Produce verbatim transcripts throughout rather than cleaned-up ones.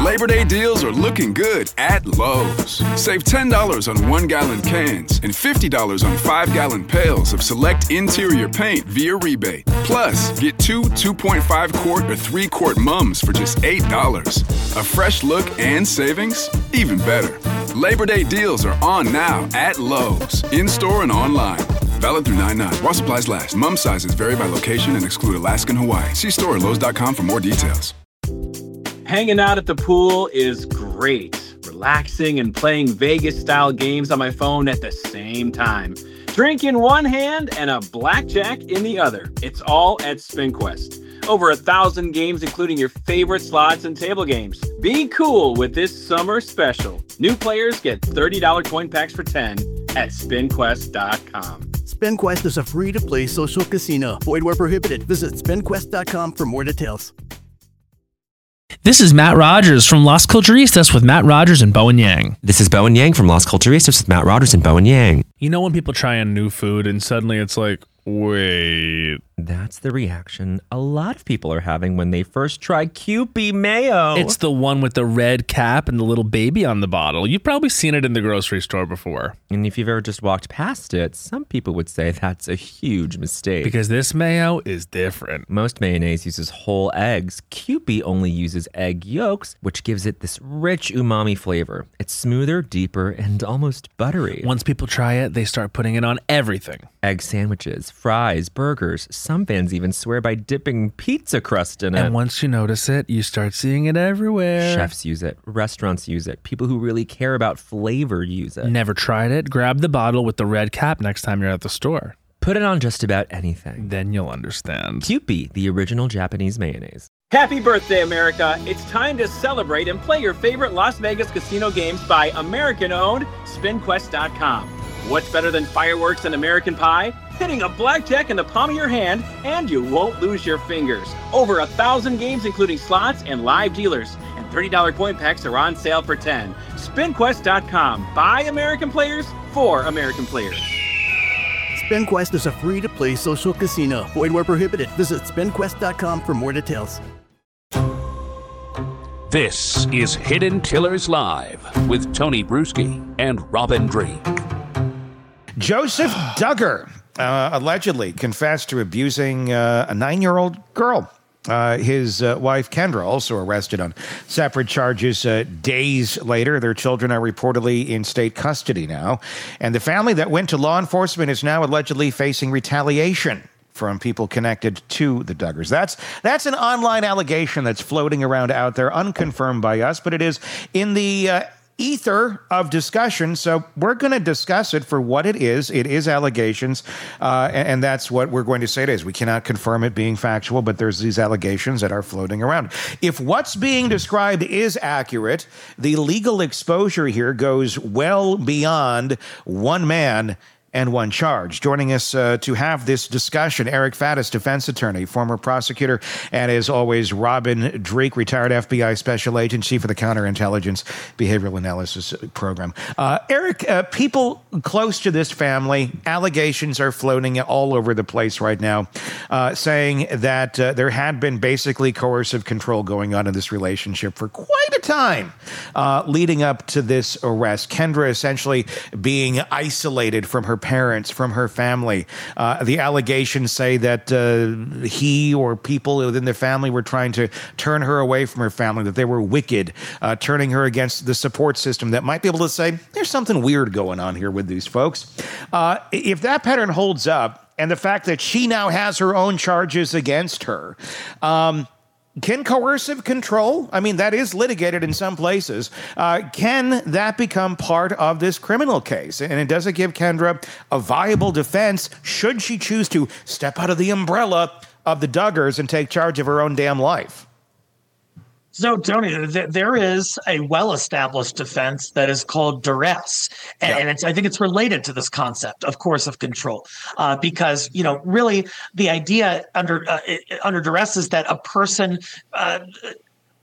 Labor Day deals are looking good at Lowe's. Save ten dollars on one-gallon cans and fifty dollars on five-gallon pails of select interior paint via rebate. Plus, get two two point five quart or three quart mums for just eight dollars. A fresh look and savings? Even better. Labor Day deals are on now at Lowe's, in-store and online. Valid through nine nine. While supplies last. Mum sizes vary by location and exclude Alaska and Hawaii. See store at lowes dot com for more details. Hanging out at the pool is great. Relaxing and playing Vegas-style games on my phone at the same time. Drink in one hand and a blackjack in the other. It's all at SpinQuest. Over a thousand games, including your favorite slots and table games. Be cool with this summer special. New players get thirty dollars coin packs for ten at spin quest dot com. SpinQuest is a free-to-play social casino. Void where prohibited. Visit spin quest dot com for more details. This is Matt Rogers from Las Culturistas with Matt Rogers and Bowen Yang. This is Bowen Yang from Las Culturistas with Matt Rogers and Bowen Yang. You know when people try a new food and suddenly it's like, wait. That's the reaction a lot of people are having when they first try Kewpie mayo. It's the one with the red cap and the little baby on the bottle. You've probably seen it in the grocery store before. And if you've ever just walked past it, some people would say that's a huge mistake. Because this mayo is different. Most mayonnaise uses whole eggs. Kewpie only uses egg yolks, which gives it this rich umami flavor. It's smoother, deeper, and almost buttery. Once people try it, they start putting it on everything. Egg sandwiches, fries, burgers. Some fans even swear by dipping pizza crust in it. And once you notice it, you start seeing it everywhere. Chefs use it. Restaurants use it. People who really care about flavor use it. Never tried it? Grab the bottle with the red cap next time you're at the store. Put it on just about anything. Then you'll understand. Kewpie, the original Japanese mayonnaise. Happy birthday, America. It's time to celebrate and play your favorite Las Vegas casino games by American-owned spin quest dot com. What's better than fireworks and American pie? Hitting a blackjack in the palm of your hand, and you won't lose your fingers. Over a thousand games, including slots and live dealers. And thirty dollars coin packs are on sale for ten dollars. spin quest dot com. By American players, for American players. SpinQuest is a free-to-play social casino. Void where prohibited. Visit spin quest dot com for more details. This is Hidden Killers Live with Tony Bruschi and Robin Drake. Joseph Duggar uh, allegedly confessed to abusing uh, a nine-year-old girl. Uh, his uh, wife, Kendra, also arrested on separate charges uh, days later. Their children are reportedly in state custody now. And the family that went to law enforcement is now allegedly facing retaliation from people connected to the Duggars. That's that's an online allegation that's floating around out there, unconfirmed by us, but it is in the uh, ether of discussion, so we're going to discuss it for what it is. It is allegations, uh, and, and that's what we're going to say it is. We cannot confirm it being factual, but there's these allegations that are floating around. If what's being described is accurate, the legal exposure here goes well beyond one man and one charge. Joining us uh, to have this discussion, Eric Faddis, defense attorney, former prosecutor, and as always, Robin Drake, retired F B I special agent, chief of the Counterintelligence Behavioral Analysis Program. Uh, Eric, uh, people close to this family, allegations are floating all over the place right now, uh, saying that uh, there had been basically coercive control going on in this relationship for quite a time uh, leading up to this arrest. Kendra essentially being isolated from her parents, from her family. Uh, the allegations say that uh, he or people within the family were trying to turn her away from her family, that they were wicked, uh, turning her against the support system that might be able to say, there's something weird going on here with these folks. Uh, if that pattern holds up, and the fact that she now has her own charges against her, um, can coercive control, I mean, that is litigated in some places, uh, can that become part of this criminal case? And it doesn't give Kendra a viable defense should she choose to step out of the umbrella of the Duggars and take charge of her own damn life. So, Tony, th- there is a well-established defense that is called duress, and, yeah. and it's, I think it's related to this concept, of course, of control, uh, because you know, really, the idea under uh, under duress is that a person Uh,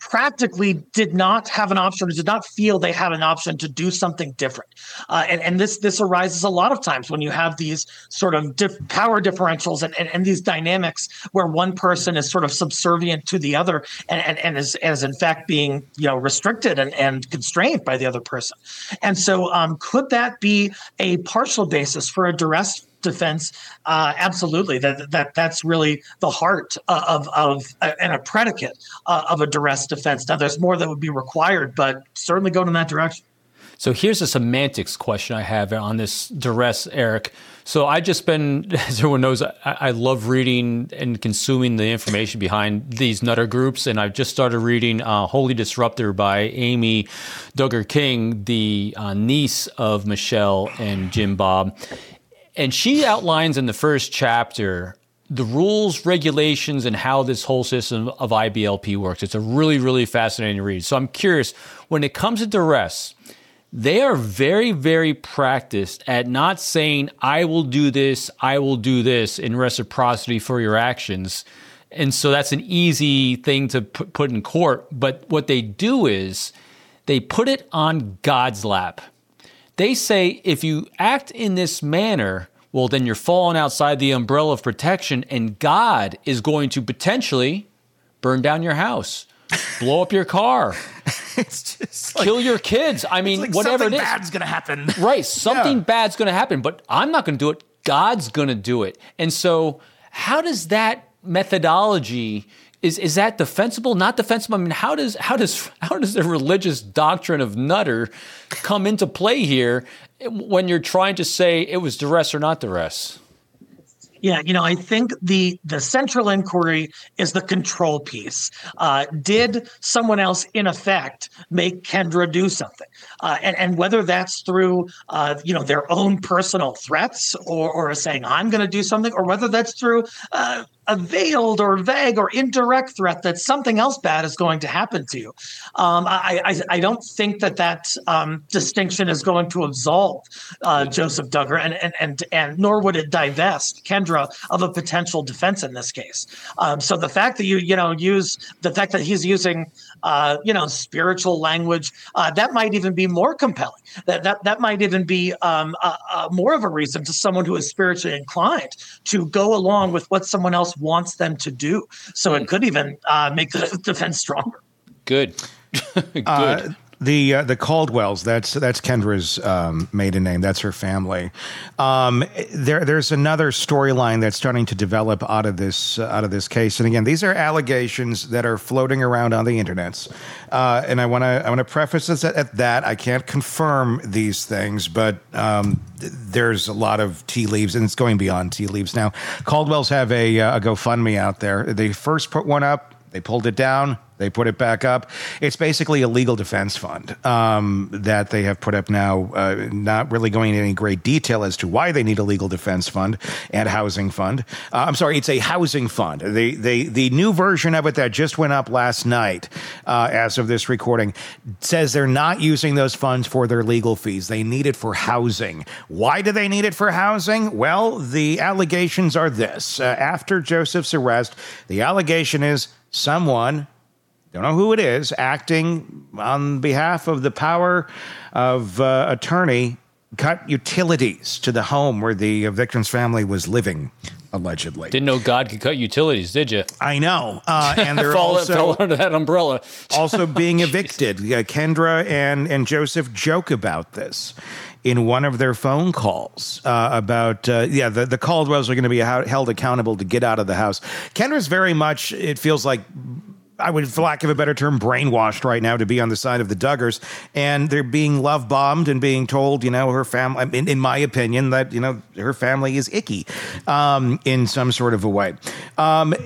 practically did not have an option, or did not feel they had an option to do something different. Uh, and, and this this arises a lot of times when you have these sort of dif- power differentials and, and, and these dynamics where one person is sort of subservient to the other and, and, and is, is in fact being, you know, restricted and, and constrained by the other person. And so um, could that be a partial basis for a duress defense? Uh, absolutely. That that that's really the heart uh, of of uh, and a predicate uh, of a duress defense. Now, there's more that would be required, but certainly going in that direction. So here's a semantics question I have on this duress, Eric. So I just been, as everyone knows, I, I love reading and consuming the information behind these nutter groups. And I've just started reading uh, Holy Disruptor by Amy Duggar King, the uh, niece of Michelle and Jim Bob. And she outlines in the first chapter the rules, regulations, and how this whole system of I B L P works. It's a really, really fascinating read. So I'm curious, when it comes to duress, they are very, very practiced at not saying, I will do this, I will do this in reciprocity for your actions. And so that's an easy thing to put in court. But what they do is they put it on God's lap. They say, if you act in this manner, well, then you're falling outside the umbrella of protection, and God is going to potentially burn down your house, blow up your car, it's just like, kill your kids. I mean, like whatever it is. Something bad's going to happen. Right. Something Yeah. bad's going to happen, but I'm not going to do it. God's going to do it. And so how does that methodology... Is is that defensible? Not defensible? I mean, how does how does how does the religious doctrine of Nutter come into play here when you're trying to say it was duress or not duress? Yeah, you know, I think the the central inquiry is the control piece. Uh, did someone else, in effect, make Kendra do something? Uh, and, and whether that's through, uh, you know, their own personal threats or, or saying, I'm going to do something, or whether that's through uh, a veiled or vague or indirect threat that something else bad is going to happen to you. Um, I, I, I don't think that that um, distinction is going to absolve uh, Joseph Duggar, and, and, and, and nor would it divest Kendra of a potential defense in this case. Um, so the fact that you, you know, use the fact that he's using, uh, you know, spiritual language, uh, that might even be more compelling. That that that might even be um, uh, uh, more of a reason to someone who is spiritually inclined to go along with what someone else wants them to do. So it could even uh, make the defense stronger. Good. Good. Uh, the uh, the Caldwells, that's that's Kendra's um, maiden name. That's her family. Um, there there's another storyline that's starting to develop out of this uh, out of this case. And again, these are allegations that are floating around on the internets. Uh, and I want to I want to preface this at, at that. I can't confirm these things, but um, there's a lot of tea leaves, and it's going beyond tea leaves now. Caldwells have a, a GoFundMe out there. They first put one up. They pulled it down. They put it back up. It's basically a legal defense fund um, that they have put up now, uh, not really going into any great detail as to why they need a legal defense fund and housing fund. Uh, I'm sorry, it's a housing fund. They, they, the new version of it that just went up last night, uh, as of this recording, says they're not using those funds for their legal fees. They need it for housing. Why do they need it for housing? Well, the allegations are this. Uh, after Joseph's arrest, the allegation is someone... don't know who it is, acting on behalf of the power of uh, attorney, cut utilities to the home where the uh, victim's family was living, allegedly. Didn't know God could cut utilities, did you? I know. Uh, and they're Fall, also fell under that umbrella. also being evicted. Uh, Kendra and, and Joseph joke about this in one of their phone calls uh, about, uh, yeah, the, the Caldwells are going to be held accountable to get out of the house. Kendra's very much, it feels like, I would, for lack of a better term, brainwashed right now to be on the side of the Duggars, and they're being love bombed and being told, you know, her family, in, in my opinion, that, you know, her family is icky um, in some sort of a way. Um,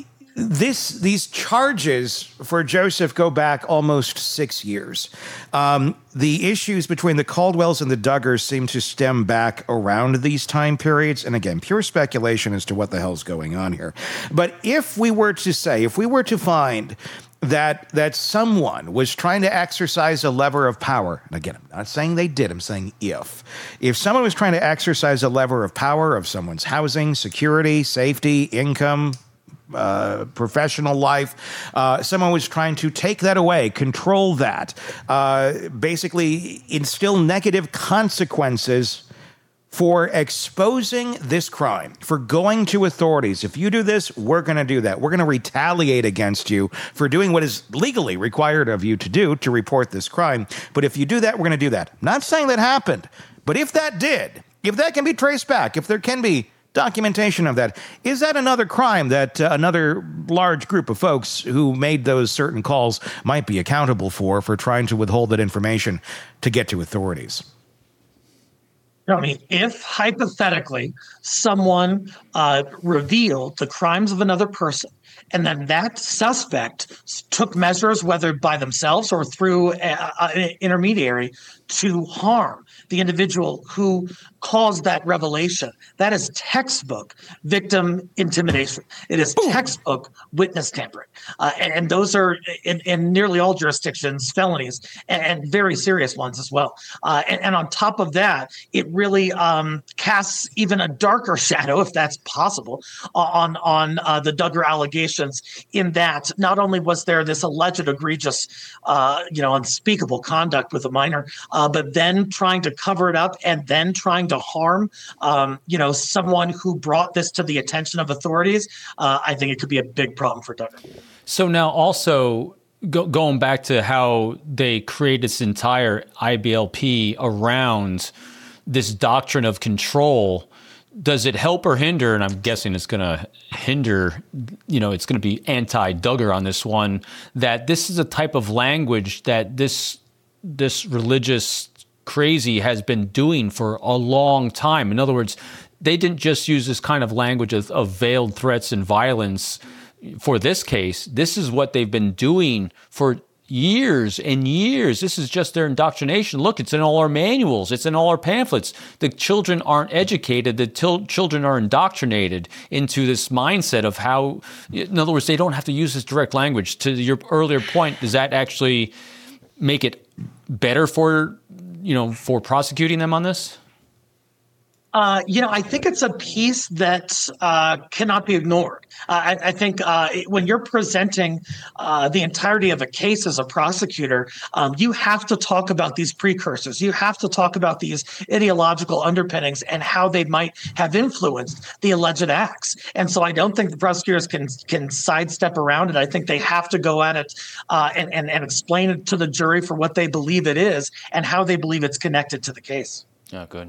this, these charges for Joseph go back almost six years. Um, the issues between the Caldwells and the Duggars seem to stem back around these time periods. And again, pure speculation as to what the hell's going on here. But if we were to say, if we were to find that that someone was trying to exercise a lever of power, and again, I'm not saying they did, I'm saying if. If someone was trying to exercise a lever of power of someone's housing, security, safety, income, uh, professional life. Uh, someone was trying to take that away, control that, uh, basically instill negative consequences for exposing this crime, for going to authorities. If you do this, we're going to do that. We're going to retaliate against you for doing what is legally required of you to do to report this crime. But if you do that, we're going to do that. Not saying that happened, but if that did, if that can be traced back, if there can be documentation of that, is that another crime that uh, another large group of folks who made those certain calls might be accountable for, for trying to withhold that information to get to authorities? I mean, if hypothetically someone uh, revealed the crimes of another person, and then that suspect took measures, whether by themselves or through an intermediary, to harm the individual who caused that revelation, that is textbook victim intimidation. It is textbook witness tampering. Uh, and, and those are, in, in nearly all jurisdictions, felonies, and, and very serious ones as well. Uh, and, and on top of that, it really um, casts even a darker shadow, if that's possible, on, on uh, the Duggar allegations, in that not only was there this alleged egregious, uh, you know, unspeakable conduct with a minor, uh, but then trying to cover it up and then trying to harm, um, you know, someone who brought this to the attention of authorities. Uh, I think it could be a big problem for Duggar. So now also go, going back to how they create this entire I B L P around this doctrine of control, does it help or hinder? And I'm guessing it's going to hinder, you know, it's going to be anti-Duggar on this one, that this is a type of language that this this religious crazy has been doing for a long time. In other words, they didn't just use this kind of language of, of veiled threats and violence for this case. This is what they've been doing for years and years. This is just their indoctrination. Look, it's in all our manuals. It's in all our pamphlets. The children aren't educated. The til- children are indoctrinated into this mindset of how, in other words, they don't have to use this direct language. To your earlier point, does that actually make it better for, you know, for prosecuting them on this? Uh, you know, I think it's a piece that uh, cannot be ignored. Uh, I, I think uh, when you're presenting uh, the entirety of a case as a prosecutor, um, you have to talk about these precursors. You have to talk about these ideological underpinnings and how they might have influenced the alleged acts. And so I don't think the prosecutors can can sidestep around it. I think they have to go at it uh, and, and, and explain it to the jury for what they believe it is and how they believe it's connected to the case. Yeah, good.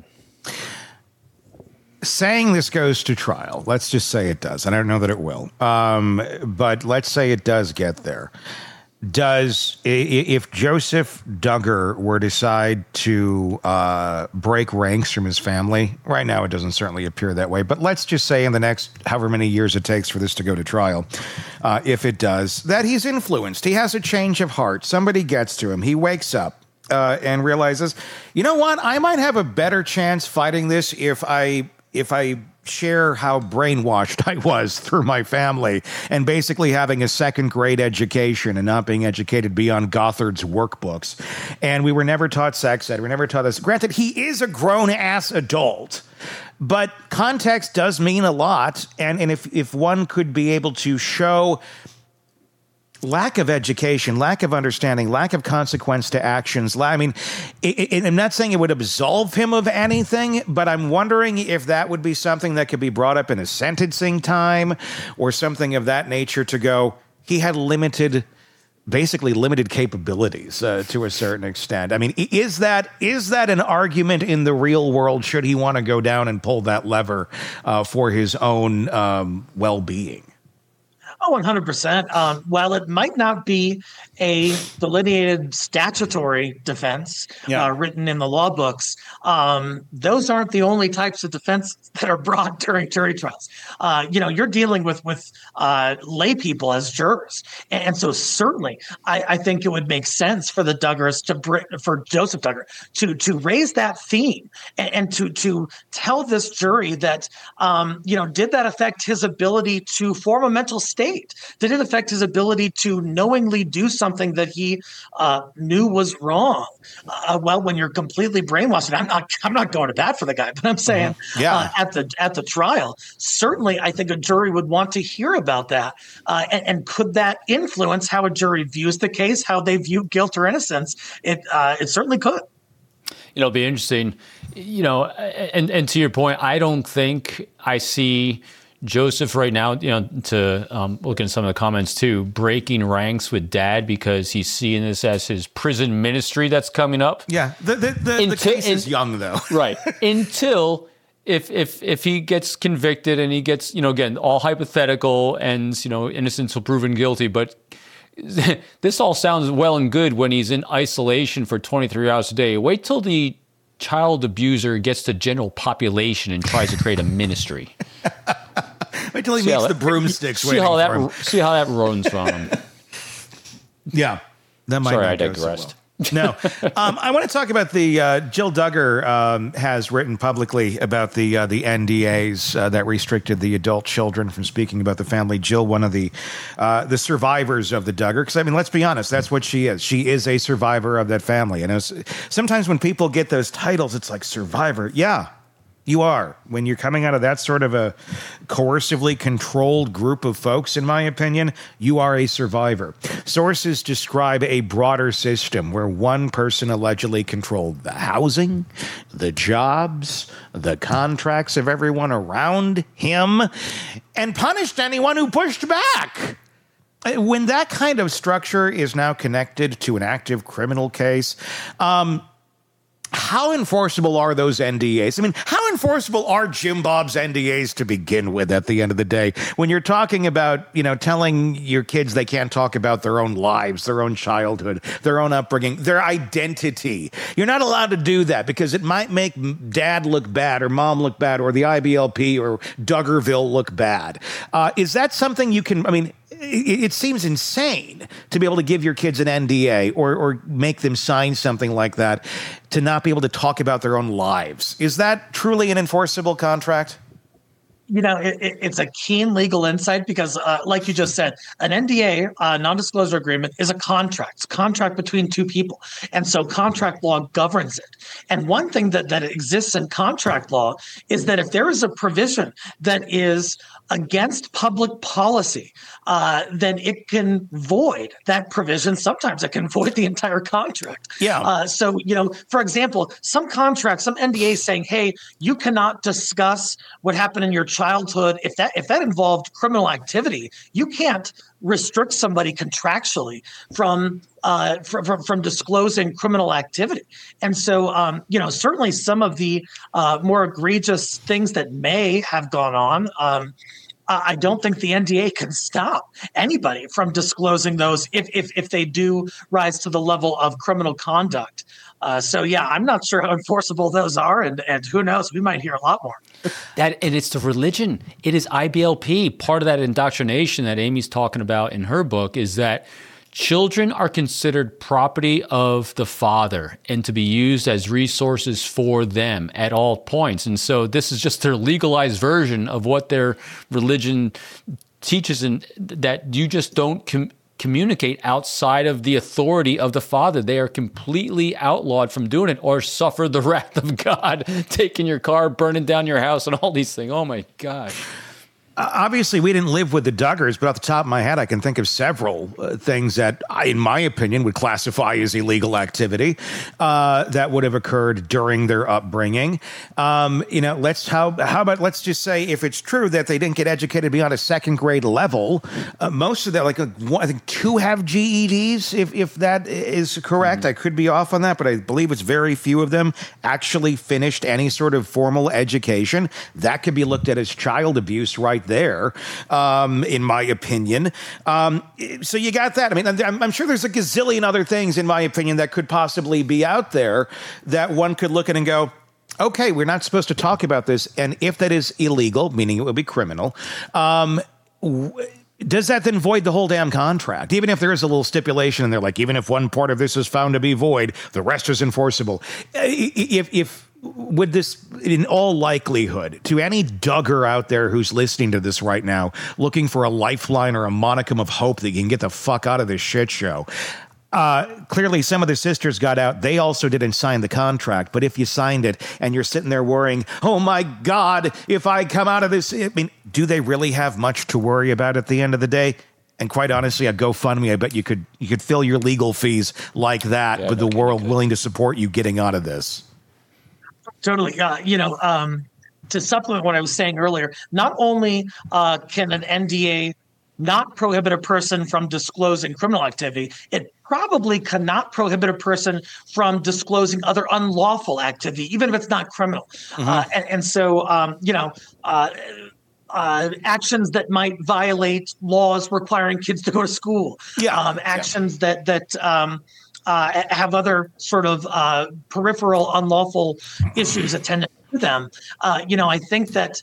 Saying this goes to trial, let's just say it does. And I don't know that it will. Um, but let's say it does get there. Does, if Joseph Duggar were to decide to uh, break ranks from his family, right now it doesn't certainly appear that way, but let's just say in the next however many years it takes for this to go to trial, uh, if it does, that he's influenced. He has a change of heart. Somebody gets to him. He wakes up. Uh, and realizes, you know what? I might have a better chance fighting this if I if I share how brainwashed I was through my family and basically having a second grade education and not being educated beyond Gothard's workbooks. And we were never taught sex ed. We were never taught this. Granted, he is a grown ass adult, but context does mean a lot. And, and if, if one could be able to show lack of education, lack of understanding, lack of consequence to actions. I mean, it, it, I'm not saying it would absolve him of anything, but I'm wondering if that would be something that could be brought up in a sentencing time or something of that nature to go, he had limited, basically limited capabilities uh, to a certain extent. I mean, is that is that an argument in the real world? Should he want to go down and pull that lever uh, for his own um, well-being? Oh, one hundred percent. Um, while it might not be a delineated statutory defense yeah. uh, written in the law books, um, those aren't the only types of defense that are brought during jury trials. Uh, you know, you're dealing with with uh, lay people as jurors, and, and so certainly, I, I think it would make sense for the Duggars to bring, for Joseph Duggar to to raise that theme and, and to to tell this jury that um, you know, did that affect his ability to form a mental state state? Did it affect his ability to knowingly do something that he uh, knew was wrong? Uh, well, when you're completely brainwashed, and I'm not, I'm not going to bat for the guy, but I'm saying Mm-hmm. yeah. uh, at the at the trial, certainly I think a jury would want to hear about that. Uh, and, and could that influence how a jury views the case, how they view guilt or innocence? It uh, it certainly could. You know, it'll be interesting, you know, and, and to your point, I don't think I see Joseph right now, you know, to um, look at some of the comments too, breaking ranks with dad because he's seeing this as his prison ministry that's coming up. Yeah, the the, the, Until, the case is in, young, though. Right. Until if if if he gets convicted and he gets, you know, again, all hypothetical and, you know, innocent until proven guilty, but this all sounds well and good when he's in isolation for twenty-three hours a day. Wait till the child abuser gets to general population and tries to create a ministry. Wait till he see meets that, the broomsticks. See how that see how that runs from him. Yeah, that might. Sorry, not I go digressed. so well. No, um, I want to talk about the uh, Jill Duggar um, has written publicly about the uh, the N D As uh, that restricted the adult children from speaking about the family. Jill, one of the uh, the survivors of the Duggar, because I mean, let's be honest, that's what she is. She is a survivor of that family. And it was, sometimes when people get those titles, it's like survivor. Yeah. You are. When you're coming out of that sort of a coercively controlled group of folks, in my opinion, you are a survivor. Sources describe a broader system where one person allegedly controlled the housing, the jobs, the contracts of everyone around him, and punished anyone who pushed back. When that kind of structure is now connected to an active criminal case, um, how enforceable are those N D As? I mean, how enforceable are Jim Bob's N D As to begin with at the end of the day? When you're talking about, you know, telling your kids they can't talk about their own lives, their own childhood, their own upbringing, their identity. You're not allowed to do that because it might make dad look bad or mom look bad or the I B L P or Duggarville look bad. Uh, is that something you can, I mean, it, it seems insane to be able to give your kids an N D A or, or make them sign something like that to not be able to talk about their own lives. Is that truly an enforceable contract? You know, it, it, it's a keen legal insight because, uh, like you just said, an N D A, uh, non-disclosure agreement, is a contract. It's a contract between two people. And so contract law governs it. And one thing that, that exists in contract law is that if there is a provision that is against public policy, uh, then it can void that provision. Sometimes it can void the entire contract. Yeah. Uh, so, you know, for example, some contracts, some N D As saying, hey, you cannot discuss what happened in your childhood. If that if that involved criminal activity, you can't restrict somebody contractually from uh, from, from from disclosing criminal activity. And so, um, you know, certainly some of the uh, more egregious things that may have gone on. Um, I don't think the N D A can stop anybody from disclosing those if if if they do rise to the level of criminal conduct. Uh, so yeah, I'm not sure how enforceable those are, and and who knows, we might hear a lot more. That and it's the religion. It is I B L P. Part of that indoctrination that Amy's talking about in her book is that children are considered property of the father and to be used as resources for them at all points. And so this is just their legalized version of what their religion teaches, and that you just don't com- communicate outside of the authority of the father. They are completely outlawed from doing it or suffer the wrath of God, taking your car, burning down your house, and all these things. Oh my gosh. Uh, obviously, we didn't live with the Duggars, but off the top of my head, I can think of several uh, things that, I, in my opinion, would classify as illegal activity uh, that would have occurred during their upbringing. Um, you know, let's how how about let's just say if it's true that they didn't get educated beyond a second grade level, uh, most of that, like uh, one, I think two have G E Ds, if if that is correct. Mm-hmm. I could be off on that, but I believe it's very few of them actually finished any sort of formal education. That could be looked at as child abuse, right there, um, in my opinion. Um, so you got that. I mean, I'm, I'm sure there's a gazillion other things, in my opinion, that could possibly be out there that one could look at and go, okay, we're not supposed to talk about this. And if that is illegal, meaning it would be criminal, um, w- does that then void the whole damn contract? Even if there is a little stipulation and they're like, even if one part of this is found to be void, the rest is enforceable. If, if would this, in all likelihood, to any Duggar out there who's listening to this right now, looking for a lifeline or a monicum of hope that you can get the fuck out of this shit show, Uh, clearly, some of the sisters got out. They also didn't sign the contract. But if you signed it and you're sitting there worrying, oh, my God, if I come out of this, I mean, do they really have much to worry about at the end of the day? And quite honestly, a GoFundMe, I bet you could you could fill your legal fees like that Yeah, with no the kidding, world good. willing to support you getting out of this. Totally. Uh, you know, um, to supplement what I was saying earlier, not only uh, can an N D A not prohibit a person from disclosing criminal activity, it probably cannot prohibit a person from disclosing other unlawful activity, even if it's not criminal. Mm-hmm. Uh, and, and so, um, you know, uh, uh, actions that might violate laws requiring kids to go to school, Yeah. um, actions yeah. that that um, uh, have other sort of uh, peripheral unlawful issues attendant to them. Uh, you know, I think that.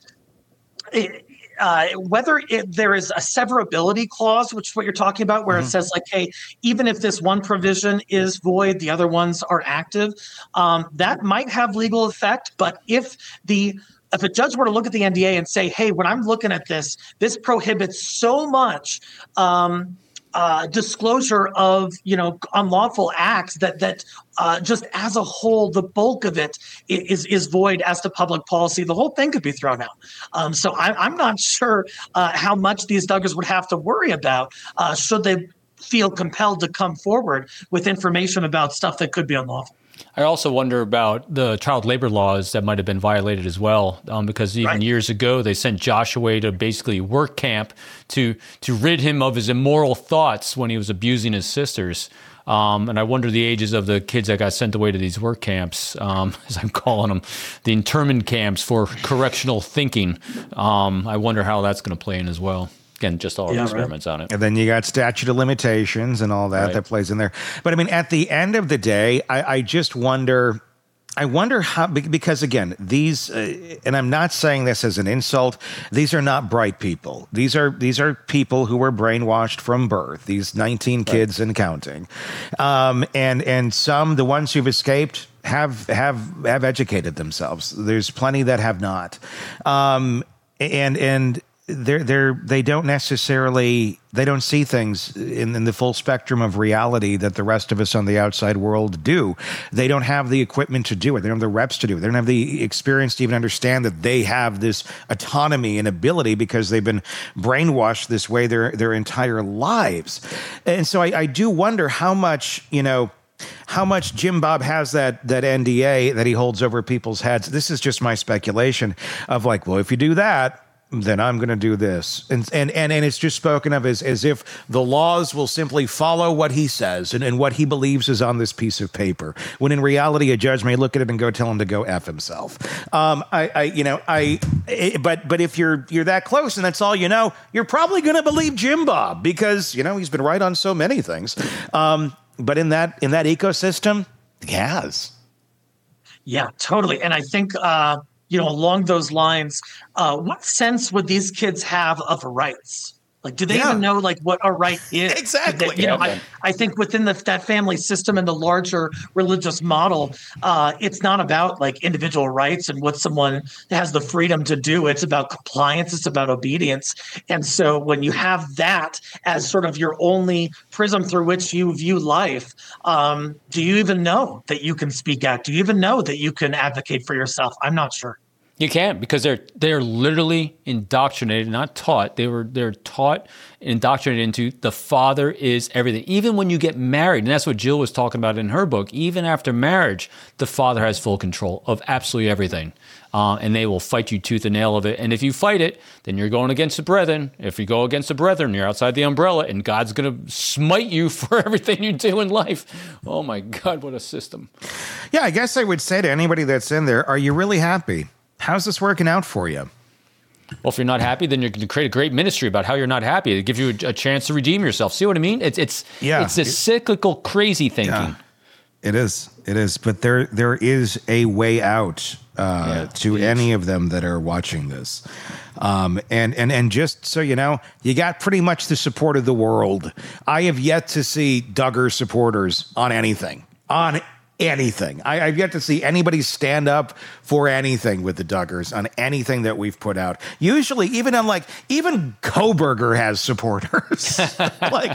It, Uh, whether it, there is a severability clause, which is what you're talking about, where mm-hmm. it says like, hey, even if this one provision is void, the other ones are active, um, that might have legal effect. But if the if a judge were to look at the N D A and say, hey, when I'm looking at this, this prohibits so much um, uh, disclosure of, you know, unlawful acts that that uh, just as a whole, the bulk of it is is void as to public policy. The whole thing could be thrown out. Um, so I, I'm not sure uh, how much these Duggars would have to worry about uh, should they feel compelled to come forward with information about stuff that could be unlawful. I also wonder about the child labor laws that might have been violated as well, um, because even Right. years ago they sent Josh away to basically work camp to to rid him of his immoral thoughts when he was abusing his sisters. Um, and I wonder the ages of the kids that got sent away to these work camps, um, as I'm calling them, the internment camps for correctional thinking. Um, I wonder how that's going to play in as well. Again, just all Yeah, experiments on it. And then you got statute of limitations and all that Right. that plays in there. But I mean, at the end of the day, I, I just wonder, I wonder how, be- because again, these, uh, and I'm not saying this as an insult, these are not bright people. These are, these are people who were brainwashed from birth, these nineteen kids and counting. Um, and, and some, the ones who've escaped, have, have, have educated themselves. There's plenty that have not. Um, and, and, They're they're they don't necessarily they don't see things in, in the full spectrum of reality that the rest of us on the outside world do. They don't have the equipment to do it. They don't have the reps to do it. They don't have the experience to even understand that they have this autonomy and ability because they've been brainwashed this way their their entire lives. And so I, I do wonder how much, you know, how much Jim Bob has that that N D A that he holds over people's heads. This is just my speculation of like, well, if you do that, then I'm going to do this. And, and, and, and it's just spoken of as, as if the laws will simply follow what he says and, and what he believes is on this piece of paper. When in reality, a judge may look at it and go tell him to go F himself. Um, I, I, you know, I, it, but, but if you're, you're that close and that's all you know, you're probably going to believe Jim Bob because, you know, he's been right on so many things. Um, but in that, in that ecosystem, he has. Yeah, totally. And I think, uh, you know, along those lines, uh, what sense would these kids have of rights? Like, do they Yeah. even know like what a right is? Exactly. They- you know, Yeah. I, I think within the, that family system and the larger religious model, uh, it's not about like individual rights and what someone has the freedom to do. It's about compliance. It's about obedience. And so when you have that as sort of your only prism through which you view life, um, do you even know that you can speak out? Do you even know that you can advocate for yourself? I'm not sure. You can't because they're they're literally indoctrinated, not taught. They were they're taught, indoctrinated into the father is everything. Even when you get married, and that's what Jill was talking about in her book. Even after marriage, the father has full control of absolutely everything, uh, and they will fight you tooth and nail of it. And if you fight it, then you're going against the brethren. If you go against the brethren, you're outside the umbrella, and God's going to smite you for everything you do in life. Oh my God, what a system! Yeah, I guess I would say to anybody that's in there, are you really happy? How's this working out for you? Well, if you're not happy, then you're going to create a great ministry about how you're not happy. It gives you a, a chance to redeem yourself. See what I mean? It's it's Yeah. it's this cyclical, crazy thinking. Yeah, it is. It is. But there there is a way out uh, Yeah, to huge. any of them that are watching this. Um, and, and, and just so you know, you got pretty much the support of the world. I have yet to see Duggar supporters on anything. On anything. I, I've yet to see anybody stand up for anything with the Duggars on anything that we've put out. Usually, even on like, even Koberger has supporters. Like,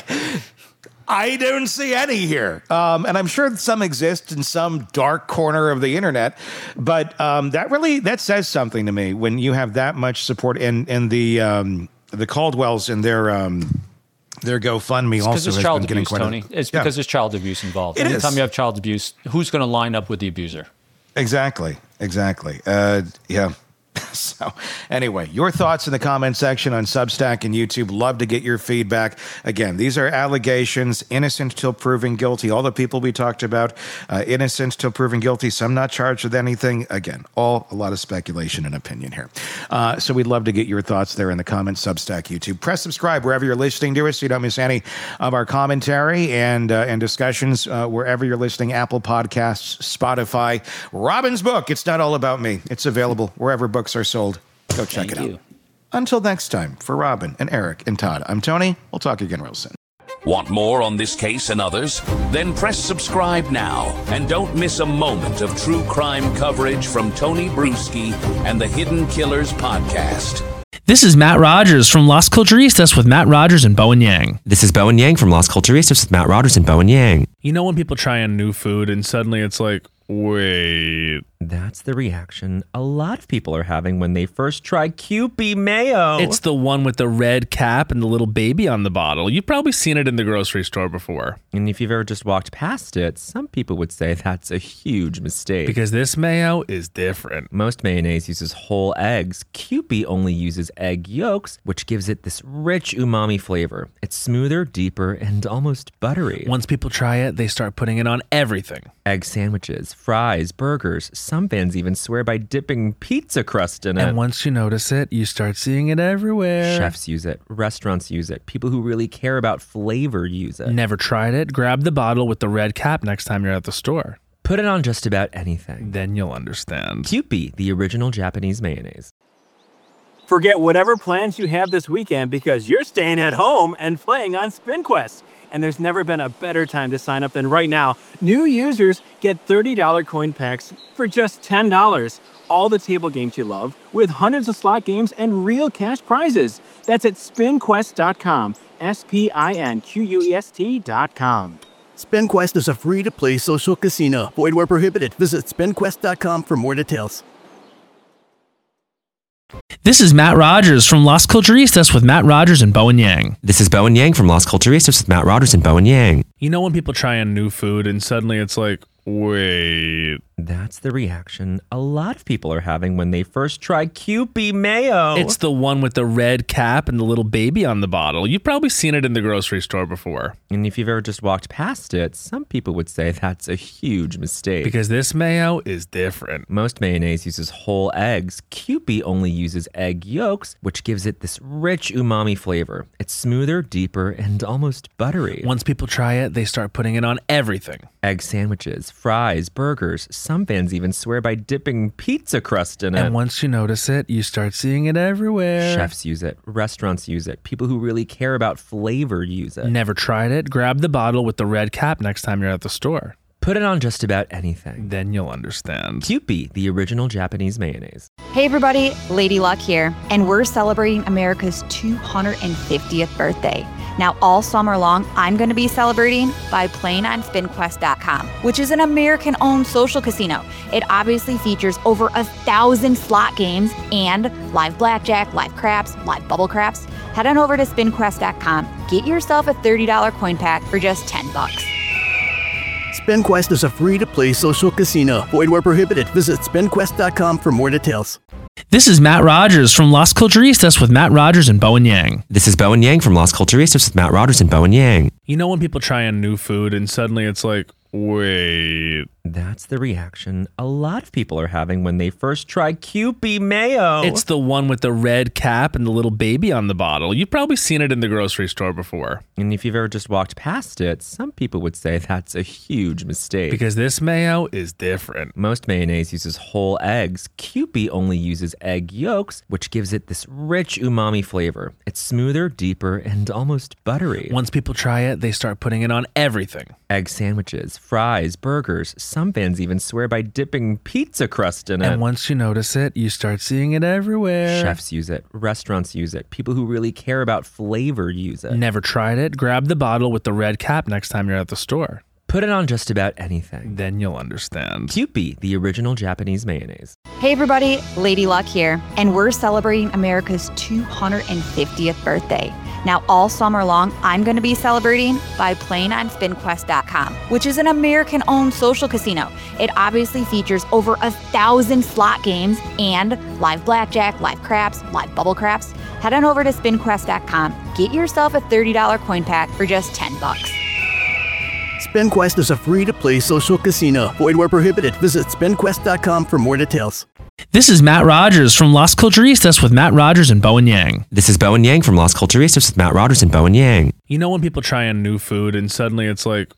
I don't see any here. Um, and I'm sure some exist in some dark corner of the internet. But um, that really, that says something to me when you have that much support. And, and the um, the Caldwells and their... Um, Their GoFundMe it's also it's has child been getting abuse, quite Tony. a, It's yeah. because there's child abuse involved. It Anytime is. you have child abuse, who's going to line up with the abuser? Exactly, exactly. Uh, yeah. So anyway, your thoughts in the comment section on Substack and YouTube. Love to get your feedback. Again, these are allegations, innocent till proven guilty. All the people we talked about, uh, innocent till proven guilty, some not charged with anything. Again, all a lot of speculation and opinion here. Uh, so we'd love to get your thoughts there in the comments, Substack, YouTube. Press subscribe wherever you're listening to us so you don't miss any of our commentary and, uh, and discussions uh, wherever you're listening, Apple Podcasts, Spotify. Robin's book, It's Not All About Me. It's available wherever books are sold. Go check Thank it out. you. Until next time, for Robin and Eric and Todd, I'm Tony. We'll talk again real soon. Want more on this case and others? Then press subscribe now and don't miss a moment of true crime coverage from Tony Bruschi and the Hidden Killers podcast. This is Matt Rogers from Las Culturistas with Matt Rogers and Bowen Yang. This is Bowen Yang from Las Culturistas with Matt Rogers and Bowen Yang. You know when people try on new food and suddenly it's like, wait. That's the reaction a lot of people are having when they first try Kewpie mayo. It's the one with the red cap and the little baby on the bottle. You've probably seen it in the grocery store before. And if you've ever just walked past it, some people would say that's a huge mistake. Because this mayo is different. Most mayonnaise uses whole eggs. Kewpie only uses egg yolks, which gives it this rich umami flavor. It's smoother, deeper, and almost buttery. Once people try it, they start putting it on everything. Egg sandwiches, fries, burgers. Some fans even swear by dipping pizza crust in it. And once you notice it, you start seeing it everywhere. Chefs use it. Restaurants use it. People who really care about flavor use it. Never tried it? Grab the bottle with the red cap next time you're at the store. Put it on just about anything. Then you'll understand. Kewpie, the original Japanese mayonnaise. Forget whatever plans you have this weekend because you're staying at home and playing on SpinQuest. And there's never been a better time to sign up than right now. New users get thirty dollars coin packs for just ten dollars. All the table games you love with hundreds of slot games and real cash prizes. That's at spin quest dot com. S P I N Q U E S T dot com. SpinQuest is a free-to-play social casino. Void where prohibited. Visit spin quest dot com for more details. This is Matt Rogers from Las Culturistas with Matt Rogers and Bowen Yang. This is Bowen Yang from Las Culturistas with Matt Rogers and Bowen Yang. You know when people try on new food and suddenly it's like, wait. That's the reaction a lot of people are having when they first try Kewpie mayo. It's the one with the red cap and the little baby on the bottle. You've probably seen it in the grocery store before. And if you've ever just walked past it, some people would say that's a huge mistake. Because this mayo is different. Most mayonnaise uses whole eggs. Kewpie only uses egg yolks, which gives it this rich umami flavor. It's smoother, deeper, and almost buttery. Once people try it, they start putting it on everything. Egg sandwiches, fries, burgers. Some fans even swear by dipping pizza crust in it. And once you notice it, you start seeing it everywhere. Chefs use it. Restaurants use it. People who really care about flavor use it. Never tried it? Grab the bottle with the red cap next time you're at the store. Put it on just about anything. Then you'll understand. Kewpie, the original Japanese mayonnaise. Hey everybody, Lady Luck here, and we're celebrating America's two hundred fiftieth birthday. Now, all summer long, I'm going to be celebrating by playing on spin quest dot com, which is an American-owned social casino. It obviously features over a thousand slot games and live blackjack, live craps, live bubble craps. Head on over to spin quest dot com. Get yourself a thirty dollars coin pack for just ten bucks. SpinQuest is a free-to-play social casino. Void where prohibited. Visit spin quest dot com for more details. This is Matt Rogers from Las Culturistas with Matt Rogers and Bowen Yang. This is Bowen Yang from Las Culturistas with Matt Rogers and Bowen Yang. You know when people try on new food and suddenly it's like, wait. That's the reaction a lot of people are having when they first try Kewpie mayo. It's the one with the red cap and the little baby on the bottle. You've probably seen it in the grocery store before. And if you've ever just walked past it, some people would say that's a huge mistake. Because this mayo is different. Most mayonnaise uses whole eggs. Kewpie only uses egg yolks, which gives it this rich umami flavor. It's smoother, deeper, and almost buttery. Once people try it, they start putting it on everything. Egg sandwiches, fries, burgers. Some fans even swear by dipping pizza crust in it. And once you notice it, you start seeing it everywhere. Chefs use it. Restaurants use it. People who really care about flavor use it. Never tried it? Grab the bottle with the red cap next time you're at the store. Put it on just about anything. Then you'll understand. Kewpie, the original Japanese mayonnaise. Hey everybody, Lady Luck here, and we're celebrating America's two hundred fiftieth birthday. Now, all summer long, I'm going to be celebrating by playing on Spin Quest dot com, which is an American-owned social casino. It obviously features over a thousand slot games and live blackjack, live craps, live bubble craps. Head on over to Spin Quest dot com. Get yourself a thirty dollars coin pack for just ten bucks. SpinQuest is a free-to-play social casino. Void where prohibited. Visit Spin Quest dot com for more details. This is Matt Rogers from Las Culturistas with Matt Rogers and Bowen Yang. This is Bowen Yang from Las Culturistas with Matt Rogers and Bowen Yang. You know when people try a new food and suddenly it's like,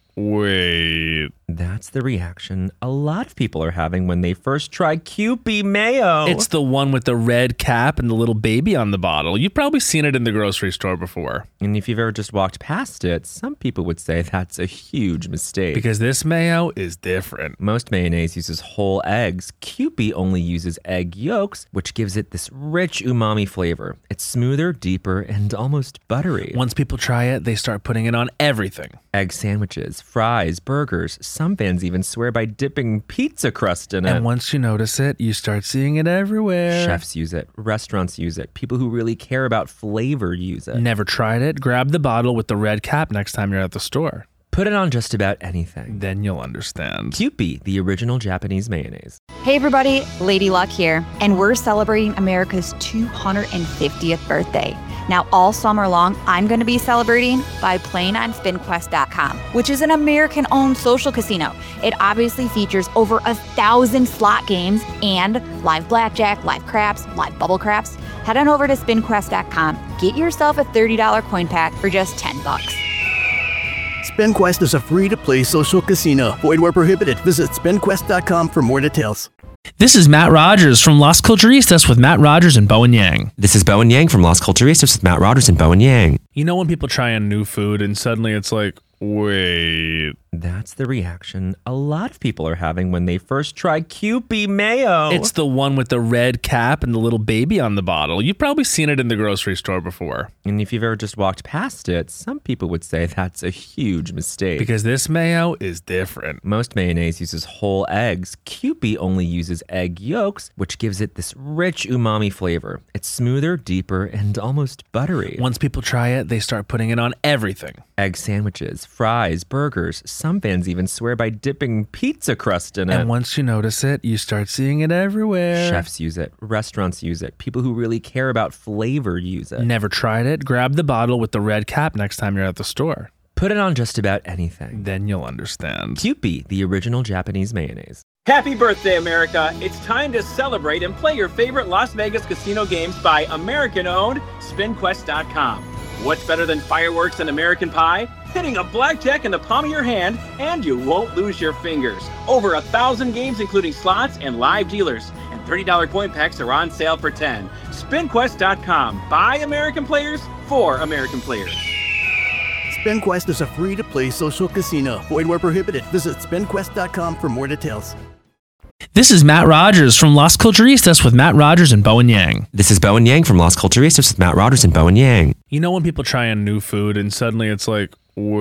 wait. That's the reaction a lot of people are having when they first try Kewpie mayo. It's the one with the red cap and the little baby on the bottle. You've probably seen it in the grocery store before. And if you've ever just walked past it, some people would say that's a huge mistake. Because this mayo is different. Most mayonnaise uses whole eggs. Kewpie only uses egg yolks, which gives it this rich umami flavor. It's smoother, deeper, and almost buttery. Once people try it, they start putting it on everything. Egg sandwiches, fries, burgers. Some fans even swear by dipping pizza crust in it. And once you notice it, you start seeing it everywhere. Chefs use it. Restaurants use it. People who really care about flavor use it. Never tried it? Grab the bottle with the red cap next time you're at the store. Put it on just about anything. Then you'll understand. Kewpie, the original Japanese mayonnaise. Hey everybody, Lady Luck here, and we're celebrating America's two hundred fiftieth birthday. Now, all summer long, I'm going to be celebrating by playing on Spin Quest dot com, which is an American-owned social casino. It obviously features over a thousand slot games and live blackjack, live craps, live bubble craps. Head on over to Spin Quest dot com. Get yourself a thirty dollars coin pack for just ten bucks. SpinQuest is a free-to-play social casino. Void where prohibited. Visit Spin Quest dot com for more details. This is Matt Rogers from Las Culturistas with Matt Rogers and Bowen Yang. This is Bowen Yang from Las Culturistas with Matt Rogers and Bowen Yang. You know when people try a new food and suddenly it's like, wait. That's the reaction a lot of people are having when they first try Kewpie mayo. It's the one with the red cap and the little baby on the bottle. You've probably seen it in the grocery store before. And if you've ever just walked past it, some people would say that's a huge mistake. Because this mayo is different. Most mayonnaise uses whole eggs. Kewpie only uses egg yolks, which gives it this rich umami flavor. It's smoother, deeper, and almost buttery. Once people try it, they start putting it on everything. Egg sandwiches, fries, burgers. Some fans even swear by dipping pizza crust in it. And once you notice it, you start seeing it everywhere. Chefs use it. Restaurants use it. People who really care about flavor use it. Never tried it? Grab the bottle with the red cap next time you're at the store. Put it on just about anything. Then you'll understand. Kewpie, the original Japanese mayonnaise. Happy birthday, America. It's time to celebrate and play your favorite Las Vegas casino games by American-owned Spin Quest dot com. What's better than fireworks and American pie? Hitting a blackjack in the palm of your hand, and you won't lose your fingers. Over a thousand games, including slots and live dealers. And thirty dollars coin packs are on sale for ten dollars. Spin Quest dot com. By American players, for American players. SpinQuest is a free-to-play social casino. Void where prohibited. Visit Spin Quest dot com for more details. This is Matt Rogers from Las Culturistas with Matt Rogers and Bowen Yang. This is Bowen Yang from Las Culturistas with Matt Rogers and Bowen Yang. You know when people try a new food and suddenly it's like,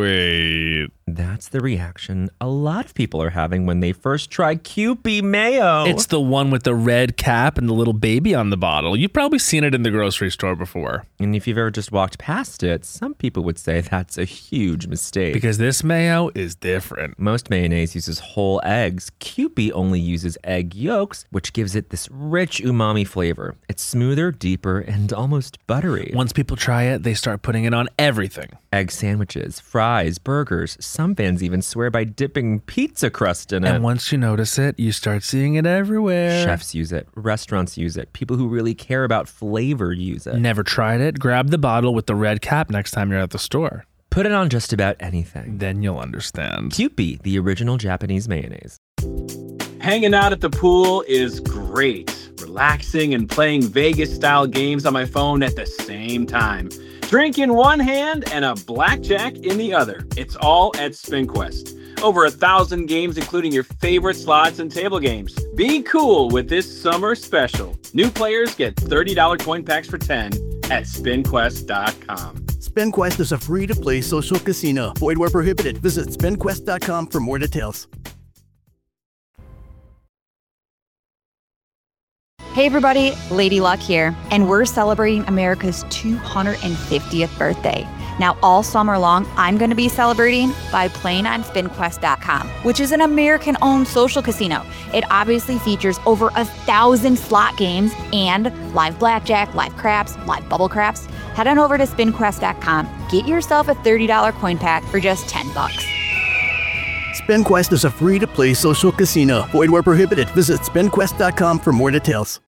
wait. That's the reaction a lot of people are having when they first try Kewpie mayo. It's the one with the red cap and the little baby on the bottle. You've probably seen it in the grocery store before. And if you've ever just walked past it, some people would say that's a huge mistake. Because this mayo is different. Most mayonnaise uses whole eggs. Kewpie only uses egg yolks, which gives it this rich umami flavor. It's smoother, deeper, and almost buttery. Once people try it, they start putting it on everything. Egg sandwiches, fries, burgers. Some fans even swear by dipping pizza crust in it. And once you notice it, you start seeing it everywhere. Chefs use it. Restaurants use it. People who really care about flavor use it. Never tried it? Grab the bottle with the red cap next time you're at the store. Put it on just about anything. Then you'll understand. Kewpie, the original Japanese mayonnaise. Hanging out at the pool is great. Relaxing and playing Vegas-style games on my phone at the same time. Drink in one hand and a blackjack in the other. It's all at SpinQuest. Over a thousand games, including your favorite slots and table games. Be cool with this summer special. New players get thirty dollars coin packs for ten at spin quest dot com. SpinQuest is a free-to-play social casino. Void where prohibited. Visit spin quest dot com for more details. Hey everybody, Lady Luck here, and we're celebrating America's two hundred fiftieth birthday. Now, all summer long, I'm going to be celebrating by playing on spin quest dot com, which is an American-owned social casino. It obviously features over a thousand slot games and live blackjack, live craps, live bubble craps. Head on over to spin quest dot com. Get yourself a thirty dollars coin pack for just ten bucks. SpinQuest is a free-to-play social casino. Void where prohibited. Visit spin quest dot com for more details.